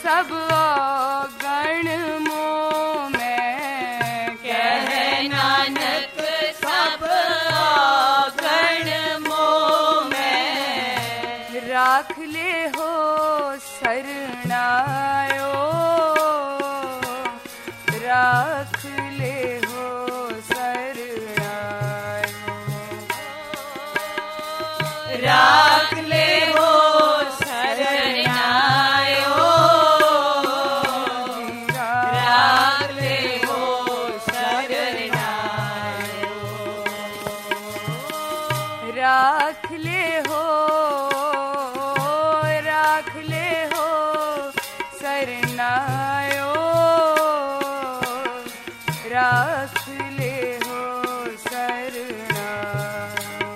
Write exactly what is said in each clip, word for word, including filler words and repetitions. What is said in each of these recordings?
सब गण मोह में, कह नानक सब गण मोह में, राख ले हो शरणायो, राख ले हो शरणायो, राख ले हो शरणायो, राख ले हो शरणायो, राख ले हो, राख ले हो शरणायो, राख ले हो शरणायो,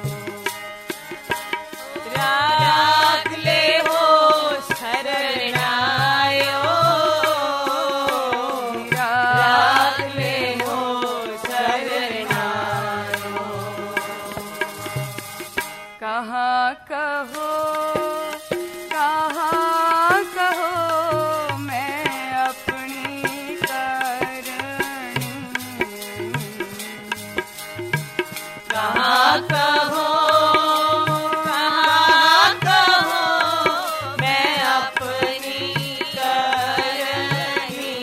राख ले हो शरणायो, राख ले हो शरणायो, कहाँ कहो कहाँ कहो मैं अपनी करनी, कहाँ कहो कहाँ कहो मैं अपनी करनी,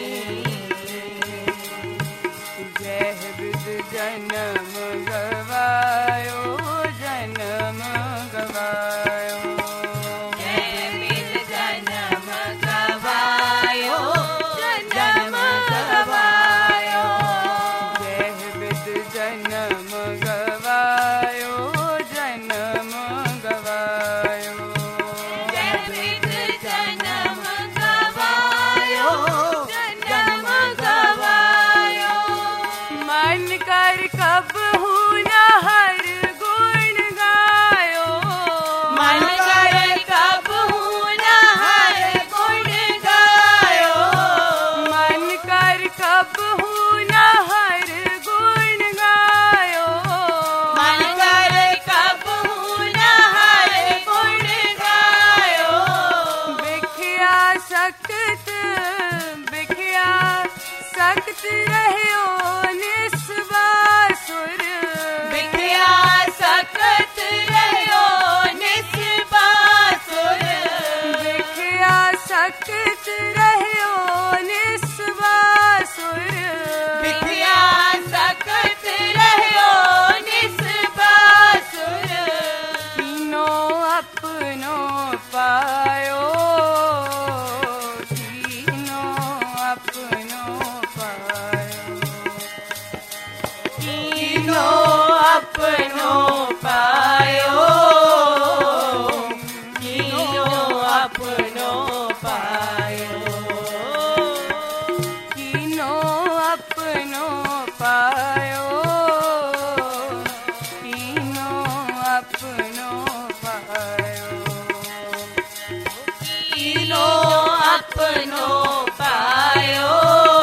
जय विद जन्म गवायो, जन्म गवायो, जय बिन जन्म गवायो, जन्म गवायो, जय विद जन्म गवायो, जन्म गवायो, जय बिन जन्म गवायो, जन्म गवायो, मन कर कब हूँ न हर गुण गायो, मन कर कब हूँ न हर गुण गायो, मन कर कब हूँ न हर गुण गायो, मन कर कब हूँ न हर गुण गायो, बिखिया सख्त बिखिया सख्त रहो निस्वासुर, बिखया सकत रहो निस्बासुर, बिखिया सख्त रहो निस्वासुर, बिखया सकत रहो निस्बासुर, तीनों अपनो पायो, तीनों अपनो पायो, तीनों अपनो पायो, तीनों अपनो पायो, तीनों अपनो पायो, तीनों अपनो पायो, तीनों अपनो पायो,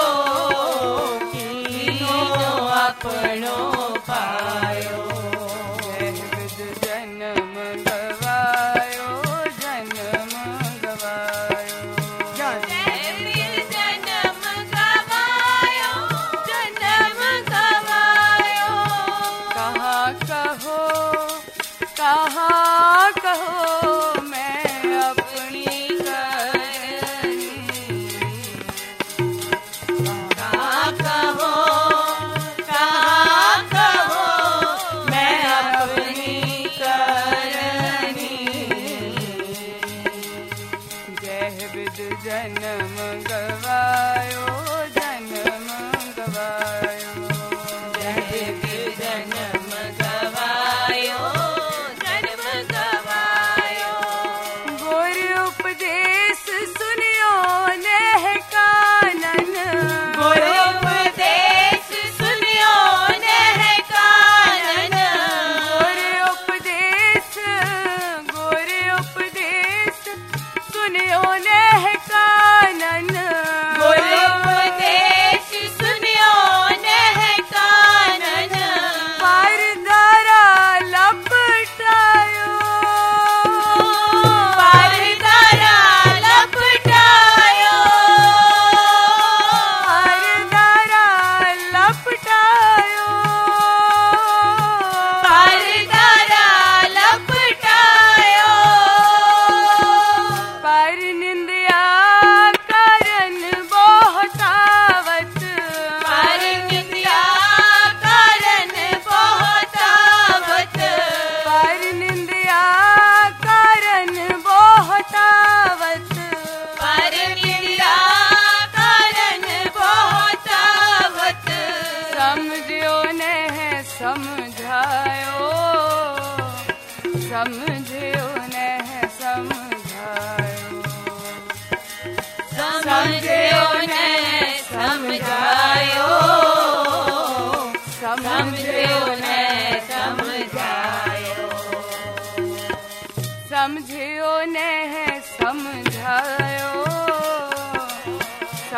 तीनों अपनो पायो, जय विद जन्म गवायो, जन्म गवायो, जय बिन जन्म गवायो, जन्म गवायो, कहाँ कहो कहाँ कहो मैं अपनी करनी, कहाँ कहो कहाँ कहो मैं अपनी करनी, जय विद जन्म गवायो, जन्म गवायो, जय बिन जन्म गवायो, जन्म गवायो, गुर उपदेश सुनियो नेह कानन, गुर उपदेश सुनियो नेह कानन, गुर उपदेश गुर उपदेश सुनियो नेह कानन, गुर उपदेश सुनियो नेह कानन, पर दरा लपटायो, पर दरा लपटायो,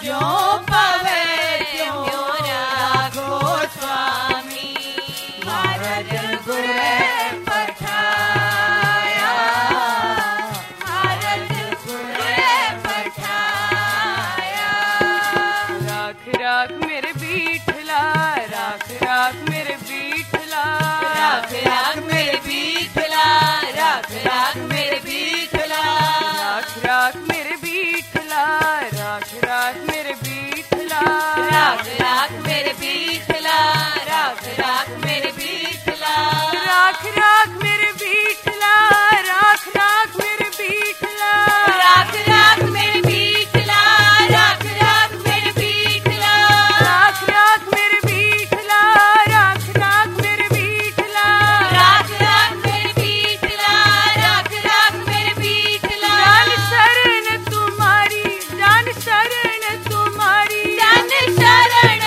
जो पवे त्यों राखो स्वामी। महाराज गुरे पठाया, महाराज गुरे पठाया। राख राख मेरे बीठला, राख राख मेरे बीठला, राख राख मेरे बीठला, राख राख मेरे बीठला, राख राख मेरे बीठला, राख राख मेरे बीठला, राख राख मेरे बीठला, राख राख मेरे बीठला, राख राख मेरे बीठला, राख राख मेरे बीठला, राख राख मेरे बीठला, राख राख मेरे बीठला, राख राख मेरे बीठला, राख राख मेरे बीठला, राख राख मेरे बीठला, राख राख मेरे बीठला। जान शरण तुम्हारी, जान शरण तुम्हारी, जान शरण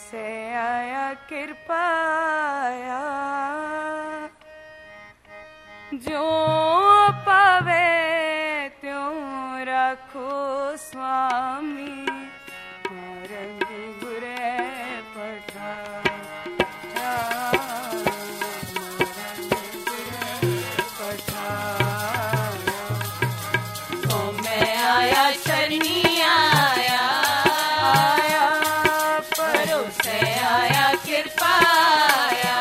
से आया कृपाया जो पावे त्यों रखो स्वामी मार्ग गुरे पठाया मार्ग गुरे पठाया तो मैं आया शरणी आया आया भरोसे आया कृपाया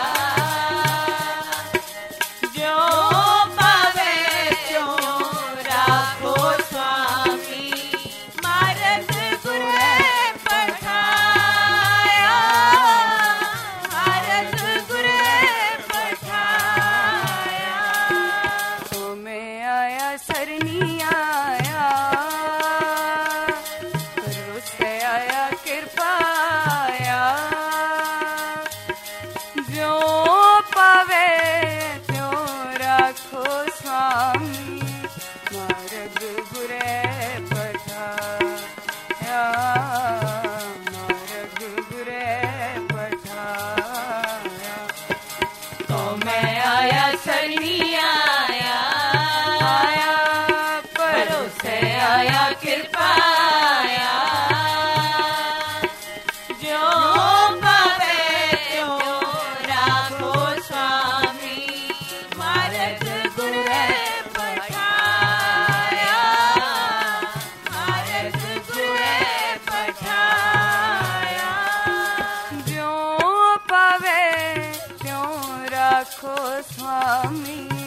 जो पावे त्यों राखो स्वामी मार्ग गुरे पठाया मार्ग गुरे पठाया तो मैं आया सरनी आया भरोसे आया कृपाया जो पावे त्यों राखो स्वामी मार्ग गुरे पठाया मार्ग गुरे पठाया तो मैं आया शरणी आया आया भरोसे आया कृपाया जो पावे त्यों राखो स्वामी मार्ग गुरे पठाया मार्ग गुरे पठाया जो पावे त्यों राखो स्वामी